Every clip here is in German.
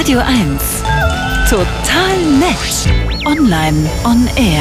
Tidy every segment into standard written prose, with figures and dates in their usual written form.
Radio 1. Total nett. Online on air.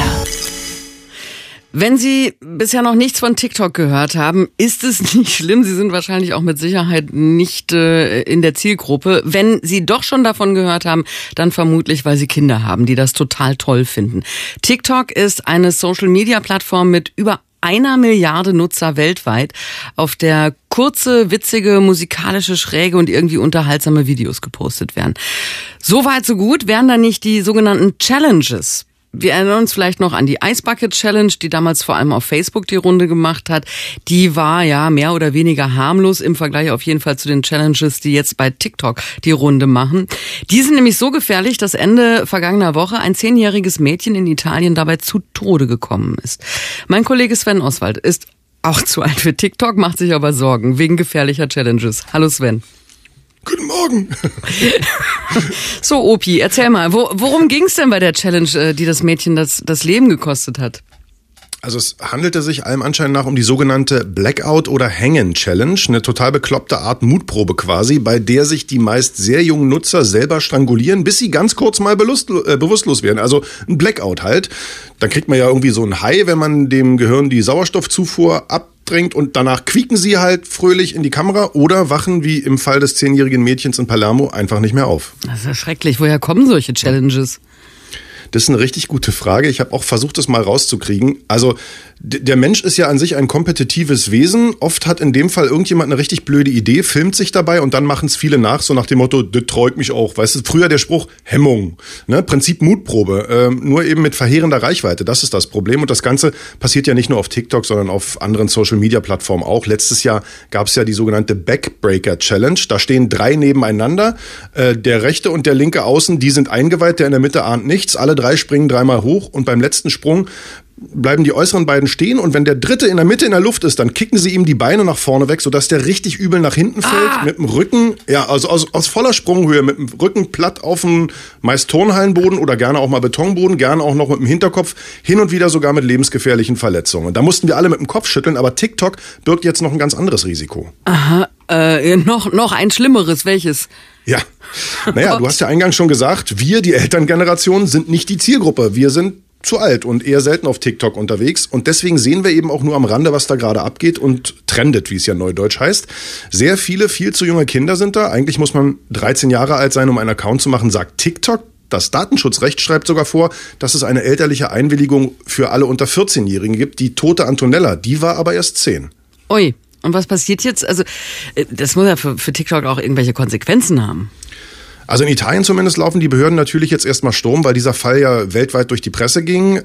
Wenn Sie bisher noch nichts von TikTok gehört haben, ist es nicht schlimm. Sie sind wahrscheinlich auch mit Sicherheit nicht in der Zielgruppe. Wenn Sie doch schon davon gehört haben, dann vermutlich, weil Sie Kinder haben, die das total toll finden. TikTok ist eine Social-Media-Plattform mit über 1 Milliarde Nutzer weltweit, auf der kurze, witzige, musikalische, schräge und irgendwie unterhaltsame Videos gepostet werden. So weit, so gut. Wären da nicht die sogenannten Challenges? Wir erinnern uns vielleicht noch an die Ice Bucket Challenge, die damals vor allem auf Facebook die Runde gemacht hat. Die war ja mehr oder weniger harmlos im Vergleich auf jeden Fall zu den Challenges, die jetzt bei TikTok die Runde machen. Die sind nämlich so gefährlich, dass Ende vergangener Woche ein 10-jähriges Mädchen in Italien dabei zu Tode gekommen ist. Mein Kollege Sven Oswald ist auch zu alt für TikTok, macht sich aber Sorgen wegen gefährlicher Challenges. Hallo Sven. Guten Morgen. So, Opi, erzähl mal, worum ging es denn bei der Challenge, die das Mädchen das Leben gekostet hat? Also es handelte sich allem Anschein nach um die sogenannte Blackout- oder Hängen-Challenge, eine total bekloppte Art Mutprobe quasi, bei der sich die meist sehr jungen Nutzer selber strangulieren, bis sie ganz kurz mal bewusstlos werden. Also ein Blackout halt. Dann kriegt man ja irgendwie so ein High, wenn man dem Gehirn die Sauerstoffzufuhr abdrängt und danach quieken sie halt fröhlich in die Kamera oder wachen, wie im Fall des 10-jährigen Mädchens in Palermo, einfach nicht mehr auf. Das ist ja schrecklich. Woher kommen solche Challenges? Das ist eine richtig gute Frage. Ich habe auch versucht, das mal rauszukriegen. Also der Mensch ist ja an sich ein kompetitives Wesen. Oft hat in dem Fall irgendjemand eine richtig blöde Idee, filmt sich dabei und dann machen es viele nach, so nach dem Motto, das traut mich auch. Weißt du, früher der Spruch, Hemmung, ne? Prinzip Mutprobe, nur eben mit verheerender Reichweite. Das ist das Problem und das Ganze passiert ja nicht nur auf TikTok, sondern auf anderen Social-Media-Plattformen auch. Letztes Jahr gab es ja die sogenannte Backbreaker Challenge. Da stehen 3 nebeneinander, der rechte und der linke außen, die sind eingeweiht, der in der Mitte ahnt nichts. Alle 3 springen 3-mal hoch und beim letzten Sprung bleiben die äußeren beiden stehen und wenn der dritte in der Mitte in der Luft ist, dann kicken sie ihm die Beine nach vorne weg, sodass der richtig übel nach hinten fällt, mit dem Rücken, ja, also aus voller Sprunghöhe, mit dem Rücken platt auf dem meist Turnhallenboden oder gerne auch mal Betonboden, gerne auch noch mit dem Hinterkopf, hin und wieder sogar mit lebensgefährlichen Verletzungen. Da mussten wir alle mit dem Kopf schütteln, aber TikTok birgt jetzt noch ein ganz anderes Risiko. Aha, noch ein schlimmeres, welches? Ja, naja, du hast ja eingangs schon gesagt, wir, die Elterngeneration, sind nicht die Zielgruppe. Wir sind zu alt und eher selten auf TikTok unterwegs. Und deswegen sehen wir eben auch nur am Rande, was da gerade abgeht und trendet, wie es ja neudeutsch heißt. Sehr viele, viel zu junge Kinder sind da. Eigentlich muss man 13 Jahre alt sein, um einen Account zu machen, sagt TikTok. Das Datenschutzrecht schreibt sogar vor, dass es eine elterliche Einwilligung für alle unter 14-Jährigen gibt. Die tote Antonella, die war aber erst 10. Ui, und was passiert jetzt? Also das muss ja für TikTok auch irgendwelche Konsequenzen haben. Also in Italien zumindest laufen die Behörden natürlich jetzt erstmal Sturm, weil dieser Fall ja weltweit durch die Presse ging.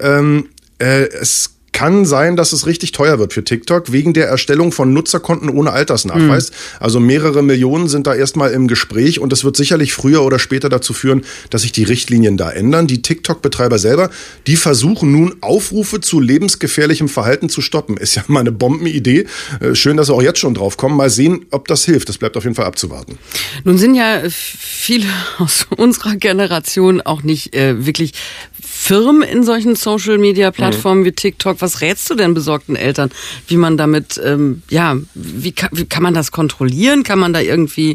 Es kann sein, dass es richtig teuer wird für TikTok wegen der Erstellung von Nutzerkonten ohne Altersnachweis. Also mehrere Millionen sind da erstmal im Gespräch und das wird sicherlich früher oder später dazu führen, dass sich die Richtlinien da ändern. Die TikTok-Betreiber selber, die versuchen nun Aufrufe zu lebensgefährlichem Verhalten zu stoppen. Ist ja mal eine Bombenidee. Schön, dass sie auch jetzt schon drauf kommen. Mal sehen, ob das hilft. Das bleibt auf jeden Fall abzuwarten. Nun sind ja viele aus unserer Generation auch nicht wirklich firm in solchen Social-Media-Plattformen wie TikTok. Was rätst du denn besorgten Eltern, wie man damit, wie kann man das kontrollieren? Kann man da irgendwie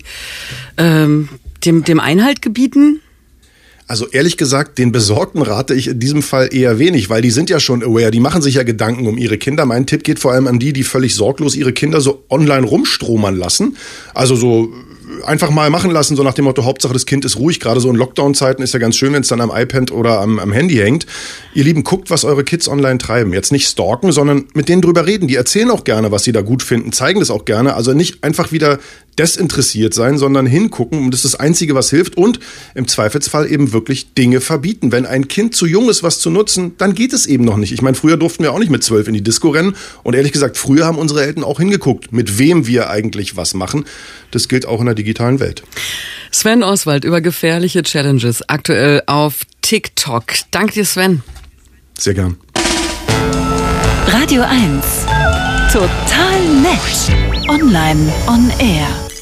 dem Einhalt gebieten? Also ehrlich gesagt, den Besorgten rate ich in diesem Fall eher wenig, weil die sind ja schon aware, die machen sich ja Gedanken um ihre Kinder. Mein Tipp geht vor allem an die völlig sorglos ihre Kinder so online rumstromern lassen. Also so einfach mal machen lassen, so nach dem Motto, Hauptsache das Kind ist ruhig. Gerade so in Lockdown-Zeiten ist ja ganz schön, wenn es dann am iPad oder am Handy hängt. Ihr Lieben, guckt, was eure Kids online treiben. Jetzt nicht stalken, sondern mit denen drüber reden. Die erzählen auch gerne, was sie da gut finden, zeigen das auch gerne. Also nicht einfach wieder desinteressiert sein, sondern hingucken. Und das ist das Einzige, was hilft. Und im Zweifelsfall eben wirklich Dinge verbieten. Wenn ein Kind zu jung ist, was zu nutzen, dann geht es eben noch nicht. Ich meine, früher durften wir auch nicht mit 12 in die Disco rennen. Und ehrlich gesagt, früher haben unsere Eltern auch hingeguckt, mit wem wir eigentlich was machen. Das gilt auch in der digitalen Welt. Sven Oswald über gefährliche Challenges aktuell auf TikTok. Danke dir, Sven. Sehr gern. Radio 1. Total nett. Online on air.